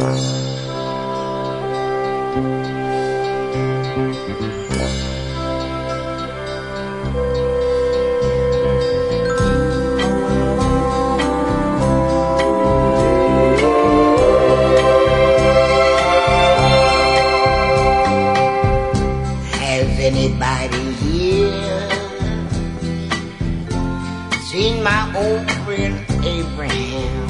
Anybody here seen my old friend Abraham?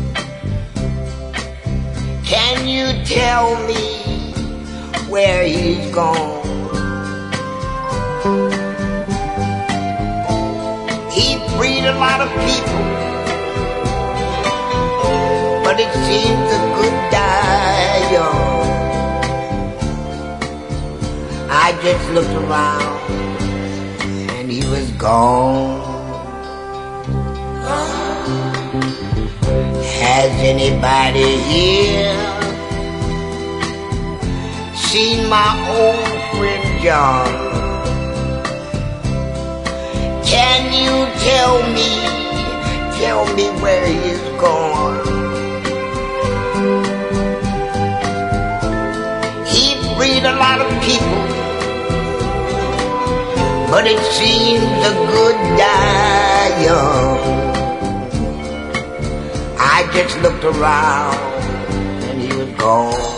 Can you tell me where he's gone? He freed a lot of people, but it seems a good die young. I just looked around and he was gone. Has anybody here seen my old friend John? Can you tell me where he's gone? He freed a lot of people, but it seems a good die young. I just looked around and he was gone.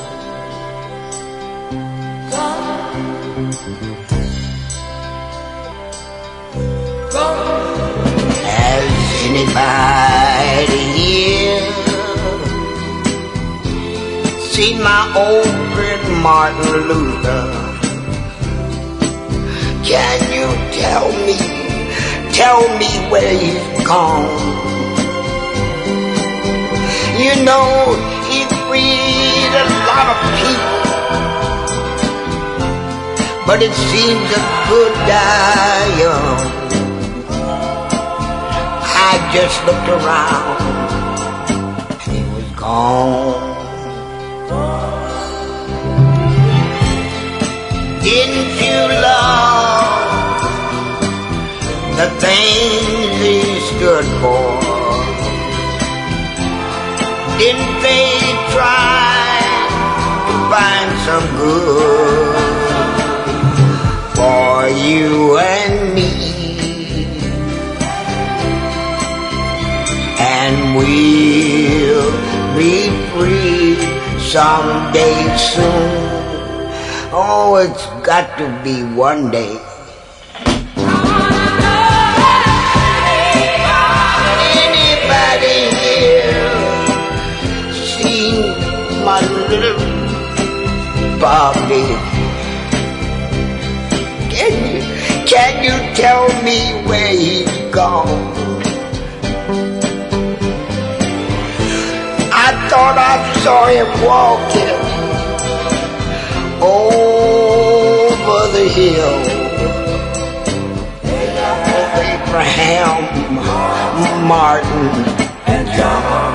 Has anybody here seen my old friend Martin Luther? Can you tell me where he's gone? You know, he freed a lot of people, but it seems a good die young. I just looked around and he was gone. Didn't you love the things he stood for? Didn't they try to find some good for you and me? And we'll be free someday soon. Oh, it's got to be one day. Anybody here seen my little Bobby? Can you tell me where he's gone? I thought I saw him walking over the hill. Abraham, Martin, and John.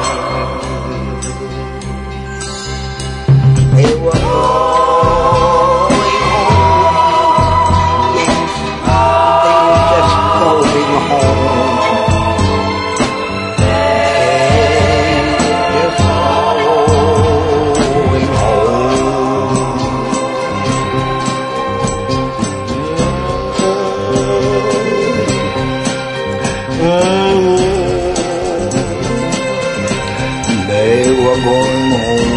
They were going home. Yes, they were just going home. They were going home.